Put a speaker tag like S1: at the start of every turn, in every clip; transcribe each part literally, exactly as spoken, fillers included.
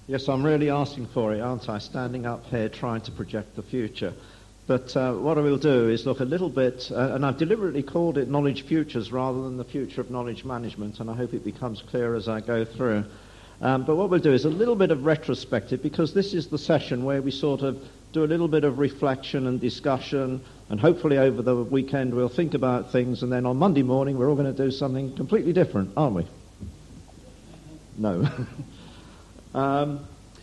S1: Yes, I'm really asking for it, aren't I? Standing up here trying to project the future. But uh, what I will do is look a little bit, uh, and I've deliberately called it Knowledge Futures rather than the future of knowledge management, and I hope it becomes clear as I go through. Um, but what we'll do is a little bit of retrospective, because this is the session where we sort of do a little bit of reflection and discussion, and hopefully over the weekend we'll think about things, and then on Monday morning we're all going to do something completely different, aren't we? No. um,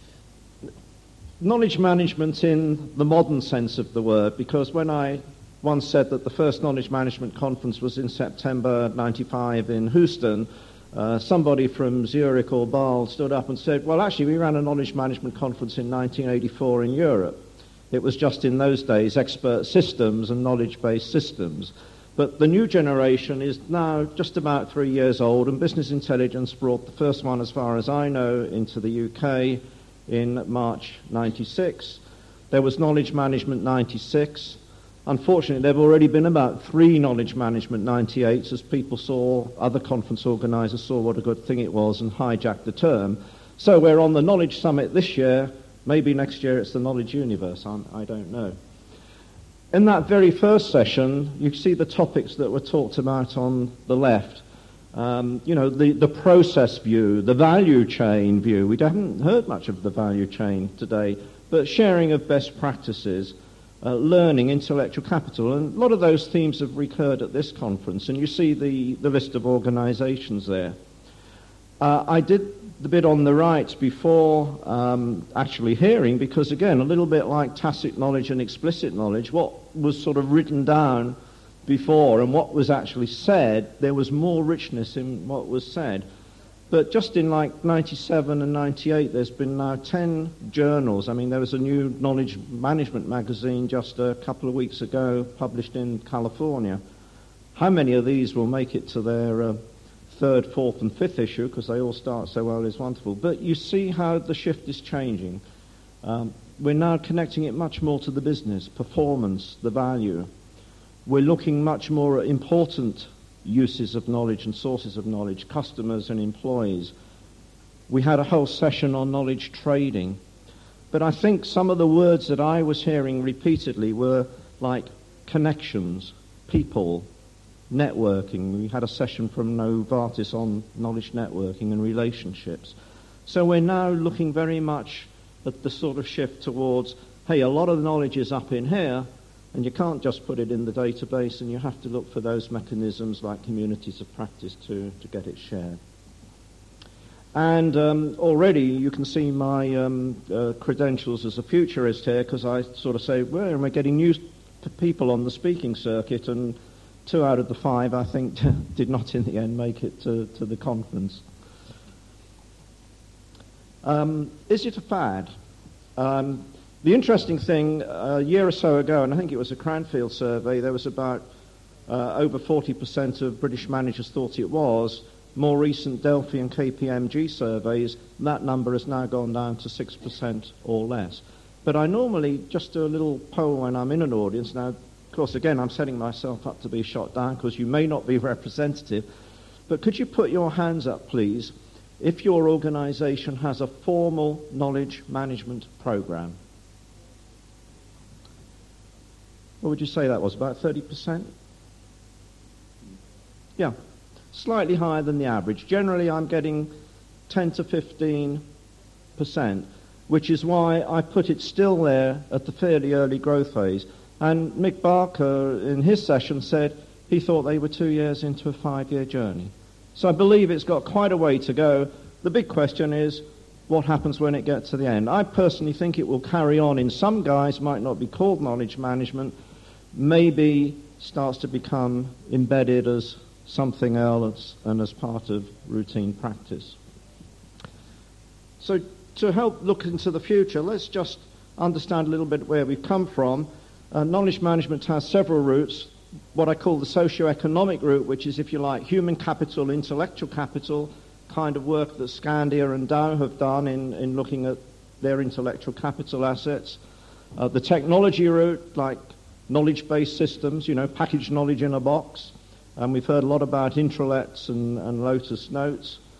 S1: knowledge management in the modern sense of the word, because when I once said that the first knowledge management conference was in September ninety-five in Houston, Uh, somebody from Zurich or Bâle stood up and said, well, actually, we ran a knowledge management conference in nineteen eighty-four in Europe. It was just in those days expert systems and knowledge-based systems. But the new generation is now just about three years old, and Business Intelligence brought the first one, as far as I know, into the U K in March ninety-six. There was Knowledge Management ninety-six. Unfortunately, there have already been about three Knowledge Management ninety-eights as people saw, other conference organisers saw what a good thing it was and hijacked the term. So we're on the Knowledge Summit this year. Maybe next year it's the Knowledge Universe. I'm, I don't know. In that very first session, you see the topics that were talked about on the left. Um, you know, the, the process view, the value chain view. We haven't heard much of the value chain today, but sharing of best practices, Uh, learning, intellectual capital, and a lot of those themes have recurred at this conference, and you see the, the list of organizations there. Uh, I did the bit on the right before um, actually hearing, because again, a little bit like tacit knowledge and explicit knowledge, what was sort of written down before and what was actually said, there was more richness in what was said. But just in like ninety-seven and ninety-eight, there's been now ten journals. I mean, there was a new knowledge management magazine just a couple of weeks ago published in California. How many of these will make it to their uh, third, fourth, and fifth issue, because they all start so well, is wonderful. But you see how the shift is changing. Um, we're now connecting it much more to the business, performance, the value. We're looking much more at important uses of knowledge and sources of knowledge, customers and employees. We had a whole session on knowledge trading. But I think some of the words that I was hearing repeatedly were like connections, people, networking. We had a session from Novartis on knowledge networking and relationships. So we're now looking very much at the sort of shift towards, hey, a lot of the knowledge is up in here, and you can't just put it in the database, and you have to look for those mechanisms like communities of practice to, to get it shared. And um, already you can see my um, uh, credentials as a futurist here, because I sort of say, well, we're getting new people on the speaking circuit, and two out of the five, I think, did not in the end make it to, to the conference. Um, is it a fad? Um, The interesting thing, a year or so ago, and I think it was a Cranfield survey, there was about uh, over forty percent of British managers thought it was. More recent Delphi and K P M G surveys, that number has now gone down to six percent or less. But I normally just do a little poll when I'm in an audience. Now, of course, again, I'm setting myself up to be shot down because you may not be representative. But could you put your hands up, please, if your organization has a formal knowledge management program? What would you say that was, about thirty percent? Yeah, slightly higher than the average. Generally, I'm getting ten to fifteen percent, which is why I put it still there at the fairly early growth phase. And Mick Barker, in his session, said he thought they were two years into a five-year journey. So I believe it's got quite a way to go. The big question is, what happens when it gets to the end? I personally think it will carry on in some guise, might not be called knowledge management, maybe starts to become embedded as something else and as part of routine practice. So to help look into the future, let's just understand a little bit where we've come from. Uh, knowledge management has several routes. What I call the socio-economic route, which is, if you like, human capital, intellectual capital, kind of work that Scandia and Dow have done in, in looking at their intellectual capital assets. Uh, the technology route, like knowledge-based systems, you know, packaged knowledge in a box. And we've heard a lot about Intralets and, and Lotus Notes.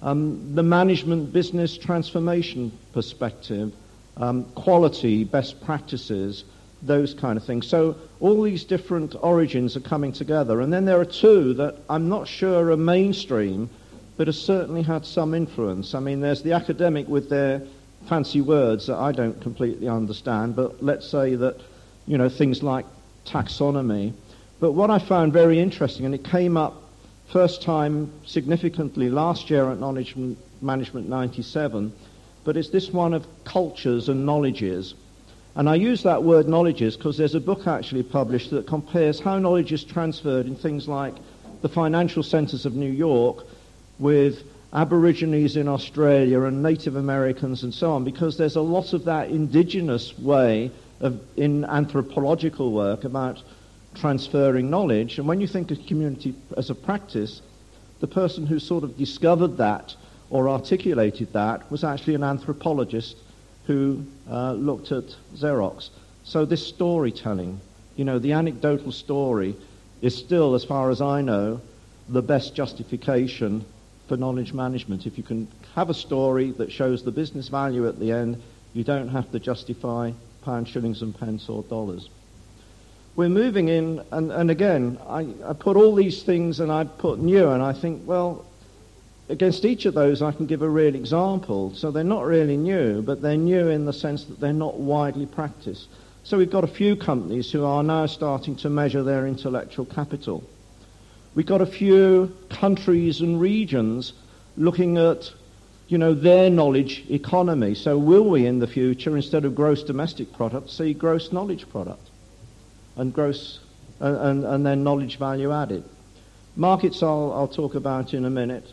S1: Um, the management business transformation perspective, um, quality, best practices, those kind of things. So all these different origins are coming together. And then there are two that I'm not sure are mainstream, but have certainly had some influence. I mean, there's the academic with their fancy words that I don't completely understand, but let's say that, you know, things like taxonomy. But what I found very interesting, and it came up first time significantly last year at Knowledge Management ninety-seven, but it's this one of cultures and knowledges. And I use that word knowledges because there's a book actually published that compares how knowledge is transferred in things like the financial centres of New York with Aborigines in Australia and Native Americans and so on, because there's a lot of that indigenous way of in anthropological work about transferring knowledge. And when you think of community as a practice, the person who sort of discovered that or articulated that was actually an anthropologist who uh, looked at Xerox. So this storytelling, you know, the anecdotal story is still, as far as I know, the best justification for knowledge management. If you can have a story that shows the business value at the end, you don't have to justify pounds, shillings and pence or dollars. We're moving in, and, and again, I, I put all these things and I put new, and I think, well, against each of those I can give a real example. So they're not really new, but they're new in the sense that they're not widely practiced. So we've got a few companies who are now starting to measure their intellectual capital. We've got a few countries and regions looking at, you know, their knowledge economy. So will we in the future, instead of gross domestic product, see gross knowledge product and gross uh, and, and then knowledge value added? Markets I'll, I'll talk about in a minute.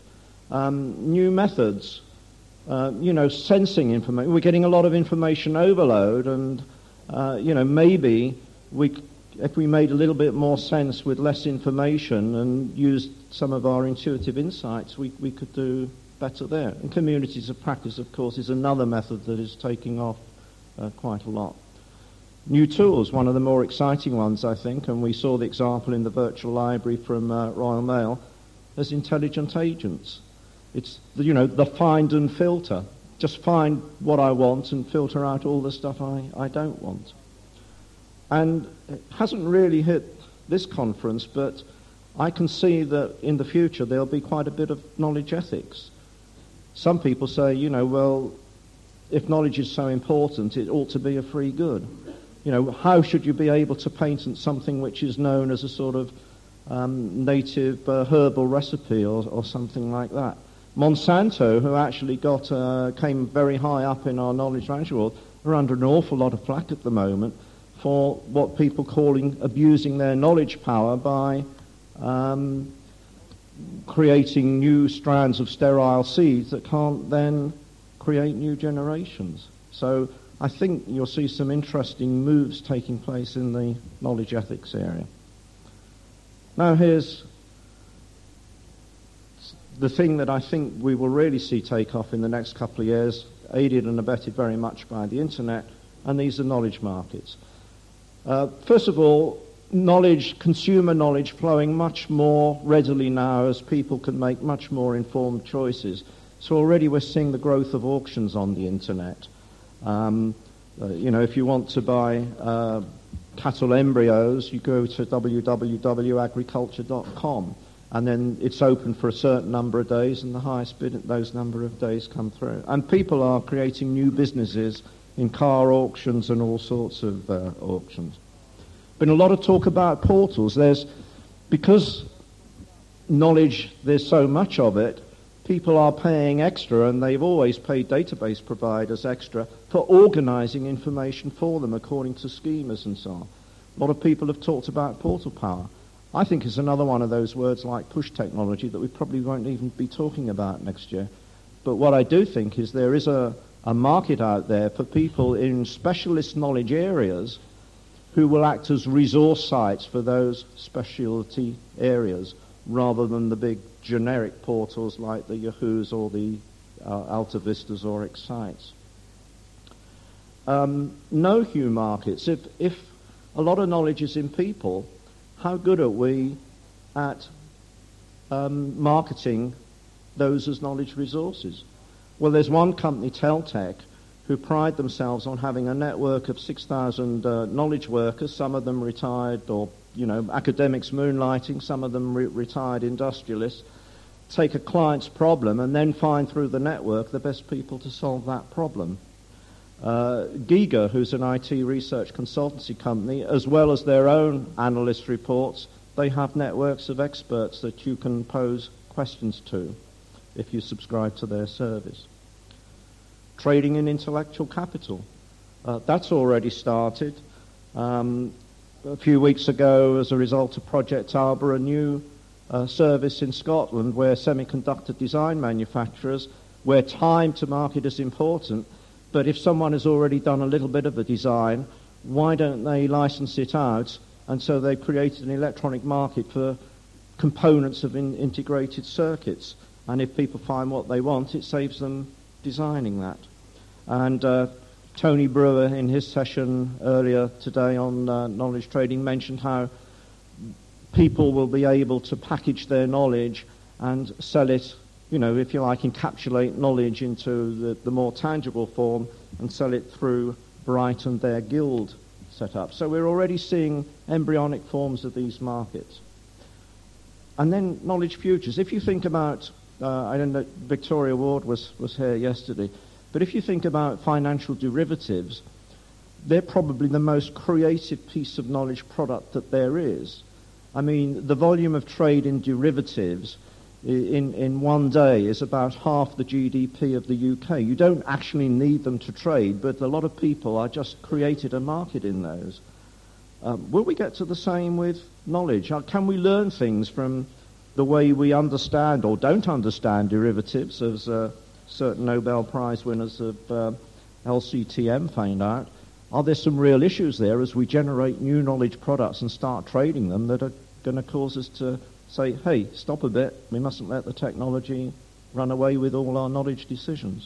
S1: Um, new methods, uh, you know, sensing information. We're getting a lot of information overload, and, uh, you know, maybe we, if we made a little bit more sense with less information and used some of our intuitive insights, we, we could do better there. And communities of practice, of course, is another method that is taking off uh, quite a lot. New tools, one of the more exciting ones, I think, and we saw the example in the virtual library from uh, Royal Mail, as intelligent agents. It's, the, you know, the find and filter. Just find what I want and filter out all the stuff I, I don't want. And it hasn't really hit this conference, but I can see that in the future there'll be quite a bit of knowledge ethics. Some people say, you know, well, if knowledge is so important, it ought to be a free good. You know, how should you be able to patent something which is known as a sort of um, native uh, herbal recipe or, or something like that? Monsanto, who actually got uh, came very high up in our knowledge management world, are under an awful lot of flack at the moment for what people calling abusing their knowledge power by um, creating new strands of sterile seeds that can't then create new generations. So I think you'll see some interesting moves taking place in the knowledge ethics area. Now here's the thing that I think we will really see take off in the next couple of years, aided and abetted very much by the internet, and these are knowledge markets. Uh, first of all, knowledge, consumer knowledge flowing much more readily now as people can make much more informed choices. So already we're seeing the growth of auctions on the internet. Um, uh, you know, if you want to buy uh, cattle embryos, you go to w w w dot agriculture dot com. And then it's open for a certain number of days, and the highest bid at those number of days come through. And people are creating new businesses in car auctions and all sorts of uh, auctions. Been a lot of talk about portals. There's, because knowledge, there's so much of it, people are paying extra, and they've always paid database providers extra for organizing information for them according to schemas and so on. A lot of people have talked about portal power. I think it's another one of those words like push technology that we probably won't even be talking about next year. But what I do think is there is a, a market out there for people in specialist knowledge areas who will act as resource sites for those specialty areas rather than the big generic portals like the Yahoos or the uh, Alta Vistas or Excites. Um, no-Hugh markets. If, if a lot of knowledge is in people, how good are we at um, marketing those as knowledge resources? Well, there's one company, Teltec, who pride themselves on having a network of six thousand uh, knowledge workers, some of them retired or, you know, academics moonlighting, some of them re- retired industrialists, take a client's problem and then find through the network the best people to solve that problem. Uh, Giga, who's an I T research consultancy company, as well as their own analyst reports, they have networks of experts that you can pose questions to if you subscribe to their service. Trading in intellectual capital. Uh, that's already started. Um, a few weeks ago, as a result of Project Alba, a new uh, service in Scotland where semiconductor design manufacturers, where time to market is important, but if someone has already done a little bit of the design, why don't they license it out? And so they created an electronic market for components of in- integrated circuits. And if people find what they want, it saves them designing that. And uh, Tony Brewer, in his session earlier today on uh, knowledge trading, mentioned how people will be able to package their knowledge and sell it, you know, if you like, encapsulate knowledge into the, the more tangible form and sell it through Bright and their guild setup. So we're already seeing embryonic forms of these markets. And then knowledge futures. If you think about, uh, I don't know, Victoria Ward was, was here yesterday, but if you think about financial derivatives, they're probably the most creative piece of knowledge product that there is. I mean, the volume of trade in derivatives in, in one day is about half the G D P of the U K. You don't actually need them to trade, but a lot of people are just created a market in those. Um, will we get to the same with knowledge? Uh, can we learn things from the way we understand or don't understand derivatives, as uh, certain Nobel Prize winners of uh, L C T M found out? Are there some real issues there as we generate new knowledge products and start trading them that are going to cause us to say, hey, stop a bit, we mustn't let the technology run away with all our knowledge decisions?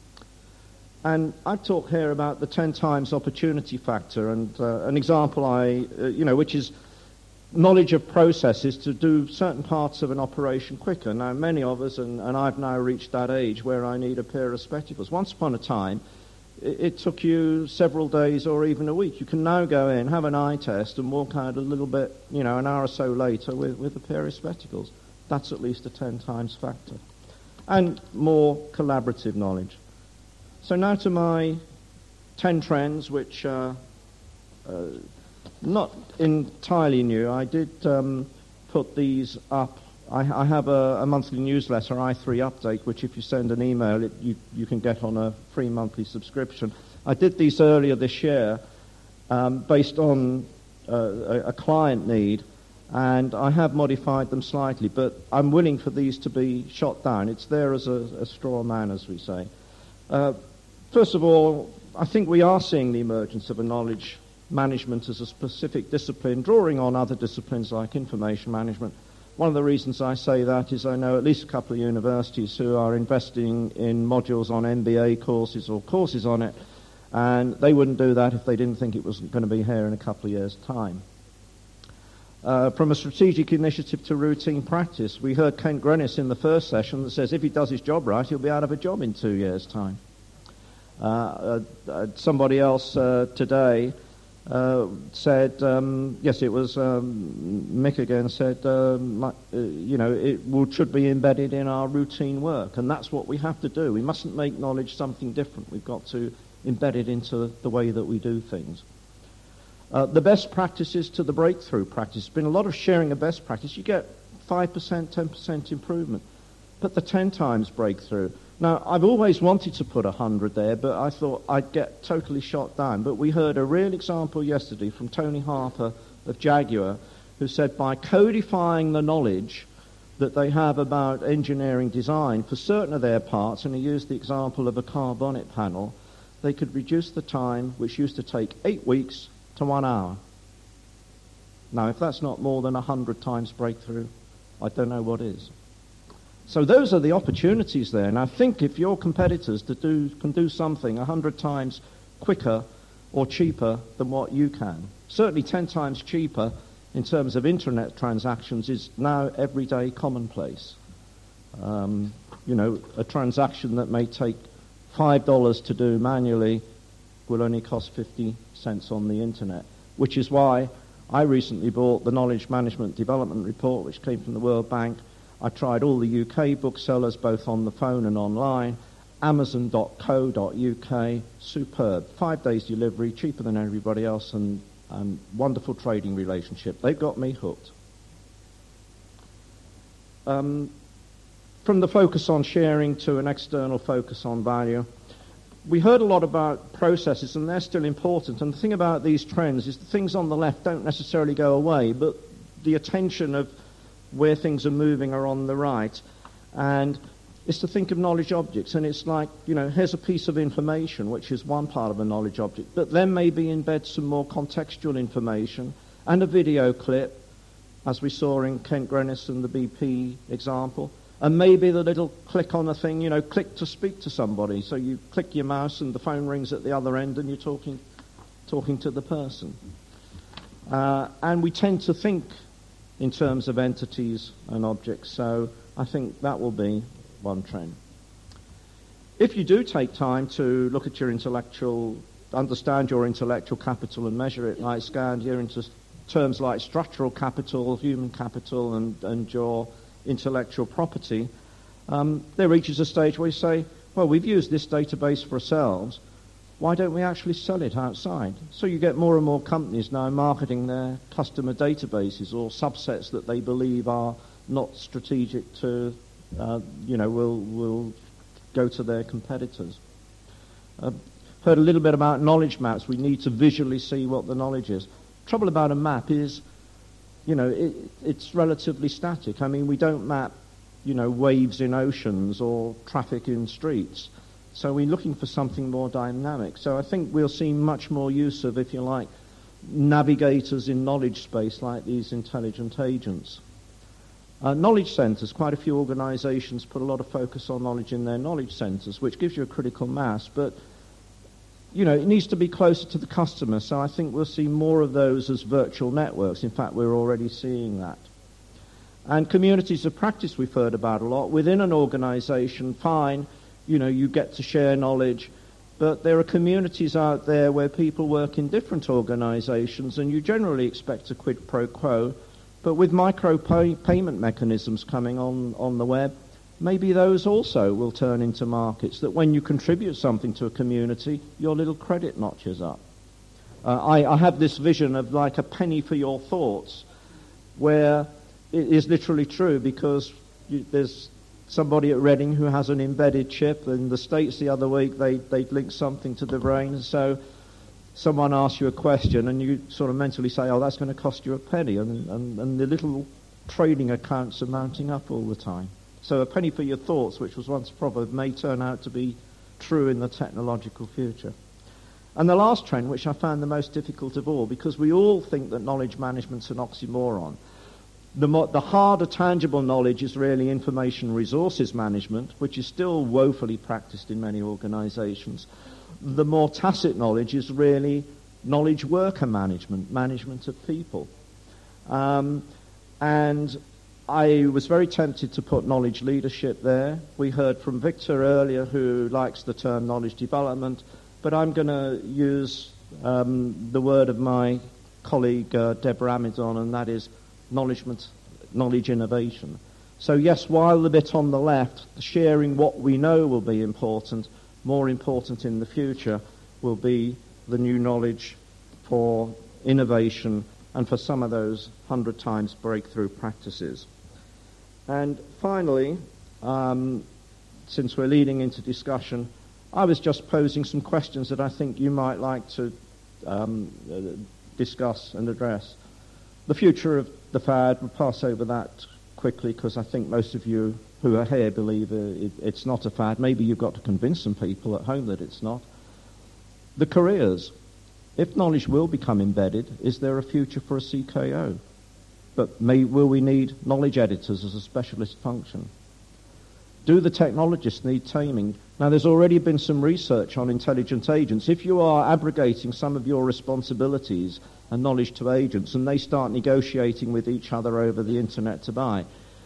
S1: And I've talked here about the ten times opportunity factor, and uh, an example I, uh, you know, which is knowledge of processes to do certain parts of an operation quicker. Now, many of us, and, and I've now reached that age where I need a pair of spectacles. Once upon a time, it, it took you several days or even a week. You can now go in, have an eye test, and walk out a little bit, you know, an hour or so later with, with a pair of spectacles. That's at least a ten times factor. And more collaborative knowledge. So now to my ten trends, which are uh, not entirely new. I did um, put these up. I, I have a, a monthly newsletter, I three Update, which if you send an email, it, you, you can get on a free monthly subscription. I did these earlier this year um, based on uh, a, a client need, and I have modified them slightly, but I'm willing for these to be shot down. It's there as a, a straw man, as we say. Uh, First of all, I think we are seeing the emergence of a knowledge management as a specific discipline, drawing on other disciplines like information management. One of the reasons I say that is I know at least a couple of universities who are investing in modules on M B A courses or courses on it, and they wouldn't do that if they didn't think it was going to be here in a couple of years' time. Uh, from a strategic initiative to routine practice, we heard Kent Grenis in the first session that says if he does his job right, he'll be out of a job in two years' time. Uh, uh, somebody else uh, today uh, said, um, yes, it was um, Mick again, said, um, uh, you know, it will, should be embedded in our routine work, and that's what we have to do. We mustn't make knowledge something different. We've got to embed it into the way that we do things. Uh, the best practices to the breakthrough practice. There's been a lot of sharing of best practice. You get five percent, ten percent improvement, but the ten times breakthrough. Now, I've always wanted to put one hundred there, but I thought I'd get totally shot down. But we heard a real example yesterday from Tony Harper of Jaguar, who said by codifying the knowledge that they have about engineering design for certain of their parts, and he used the example of a car bonnet panel, they could reduce the time, which used to take eight weeks, to one hour. Now, if that's not more than one hundred times breakthrough, I don't know what is. So those are the opportunities there. And I think if your competitors to do, can do something one hundred times quicker or cheaper than what you can, certainly ten times cheaper in terms of internet transactions is now everyday commonplace. Um, you know, a transaction that may take five dollars to do manually will only cost fifty cents on the internet, which is why I recently bought the Knowledge Management Development Report, which came from the World Bank. I tried all the U K booksellers, both on the phone and online. amazon dot co dot U K, superb. Five days delivery, cheaper than everybody else, and um, wonderful trading relationship. They've got me hooked. Um, from the focus on sharing to an external focus on value, we heard a lot about processes, and they're still important. And the thing about these trends is the things on the left don't necessarily go away, but the attention of where things are moving are on the right. And it's to think of knowledge objects, and it's like, you know, here's a piece of information, which is one part of a knowledge object, but then maybe embed some more contextual information and a video clip, as we saw in Kent Grennis and the B P example. And maybe the little click on a thing, you know, click to speak to somebody. So you click your mouse and the phone rings at the other end and you're talking talking to the person. Uh, and we tend to think in terms of entities and objects. So I think that will be one trend. If you do take time to look at your intellectual, understand your intellectual capital and measure it like Scandia into terms like structural capital, human capital, and, and your intellectual property, um, there reaches a stage where you say, well, we've used this database for ourselves, why don't we actually sell it outside? So you get more and more companies now marketing their customer databases or subsets that they believe are not strategic to, uh, you know, will will go to their competitors. Uh, heard a little bit about knowledge maps. We need to visually see what the knowledge is. Trouble about a map is, you know, it, it's relatively static. I mean, we don't map, you know, waves in oceans or traffic in streets. So we're looking for something more dynamic. So I think we'll see much more use of, if you like, navigators in knowledge space like these intelligent agents. Uh, knowledge centres, quite a few organisations put a lot of focus on knowledge in their knowledge centres, which gives you a critical mass, but you know, it needs to be closer to the customer, so I think we'll see more of those as virtual networks. In fact, we're already seeing that. And communities of practice we've heard about a lot. Within an organisation, fine, you know, you get to share knowledge, but there are communities out there where people work in different organisations, and you generally expect a quid pro quo, but with micro pay- payment mechanisms coming on, on the web, maybe those also will turn into markets, that when you contribute something to a community, your little credit notches up. Uh, I, I have this vision of like a penny for your thoughts, where it is literally true, because you, there's somebody at Reading who has an embedded chip. In the States the other week, they, they'd linked something to the brain, so someone asks you a question and you sort of mentally say, oh, that's going to cost you a penny, and, and, and the little trading accounts are mounting up all the time. So a penny for your thoughts, which was once a proverb, may turn out to be true in the technological future. And the last trend, which I found the most difficult of all, because we all think that knowledge management's an oxymoron. The, mo- the harder, tangible knowledge is really information resources management, which is still woefully practiced in many organisations. The more tacit knowledge is really knowledge worker management, management of people. Um, and I was very tempted to put knowledge leadership there. We heard from Victor earlier, who likes the term knowledge development, but I'm going to use um, the word of my colleague uh, Deborah Amidon, and that is knowledge, knowledge innovation. So yes, while the bit on the left, sharing what we know will be important, more important in the future will be the new knowledge for innovation and for some of those hundred times breakthrough practices. And finally, um, since we're leading into discussion, I was just posing some questions that I think you might like to um, uh, discuss and address. The future of the fad, we'll pass over that quickly because I think most of you who are here believe uh, it, it's not a fad. Maybe you've got to convince some people at home that it's not. The careers. If knowledge will become embedded, is there a future for a C K O? But may, will we need knowledge editors as a specialist function? Do the technologists need taming? Now, there's already been some research on intelligent agents. If you are abrogating some of your responsibilities and knowledge to agents, and they start negotiating with each other over the internet to buy,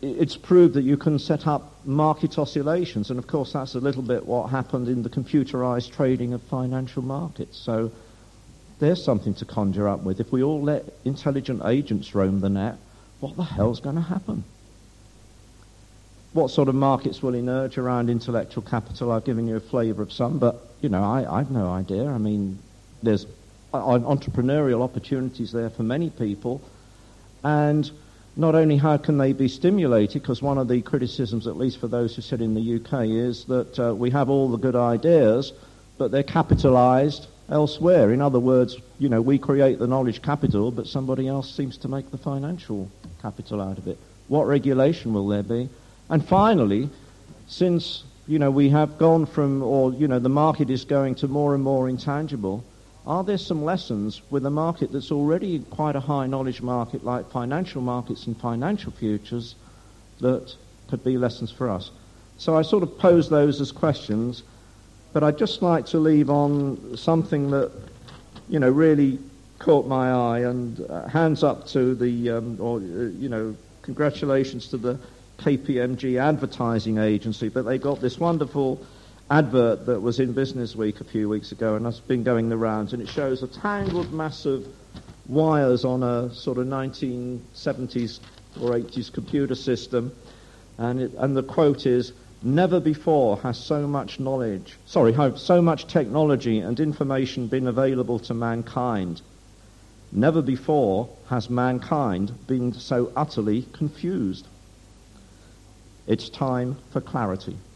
S1: it's proved that you can set up market oscillations, and of course that's a little bit what happened in the computerized trading of financial markets. So there's something to conjure up with. If we all let intelligent agents roam the net, what the hell's going to happen? What sort of markets will emerge around intellectual capital? I've given you a flavour of some, but, you know, I, I've no idea. I mean, there's entrepreneurial opportunities there for many people, and not only how can they be stimulated, because one of the criticisms, at least for those who sit in the U K, is that uh, we have all the good ideas, but they're capitalised elsewhere. In other words, you know, we create the knowledge capital, but somebody else seems to make the financial capital out of it. What regulation will there be? And finally, since, you know, we have gone from, or, you know, the market is going to more and more intangible, are there some lessons with a market that's already quite a high knowledge market like financial markets and financial futures that could be lessons for us? So I sort of pose those as questions, but I'd just like to leave on something that, you know, really caught my eye, and uh, hands up to the, um, or, uh, you know, congratulations to the K P M G advertising agency, but they got this wonderful advert that was in Business Week a few weeks ago, and that's been going the rounds, and it shows a tangled mass of wires on a sort of nineteen seventies or eighties computer system, and it, and the quote is, "Never before has so much knowledge, sorry, so much technology and information been available to mankind. Never before has mankind been so utterly confused. It's time for clarity."